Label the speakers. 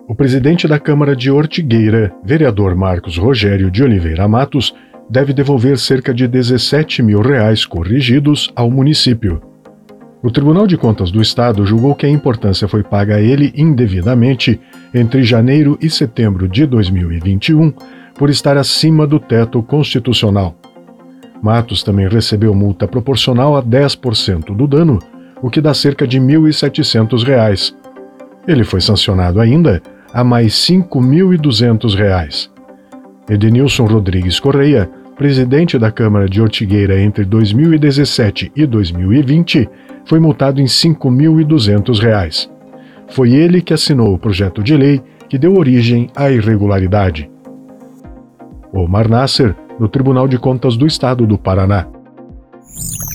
Speaker 1: O presidente da Câmara de Ortigueira, vereador Marcos Rogério de Oliveira Matos, deve devolver cerca de R$17 mil corrigidos ao município. O Tribunal de Contas do Estado julgou que a importância foi paga a ele indevidamente entre janeiro e setembro de 2021, por estar acima do teto constitucional. Matos também recebeu multa proporcional a 10% do dano, o que dá cerca de R$ 1.700. Ele foi sancionado ainda a mais R$ 5.200. Edenilson Rodrigues Correia, presidente da Câmara de Ortigueira entre 2017 e 2020, foi multado em R$ 5.200. Foi ele que assinou o projeto de lei que deu origem à irregularidade. Omar Nasser, do Tribunal de Contas do Estado do Paraná.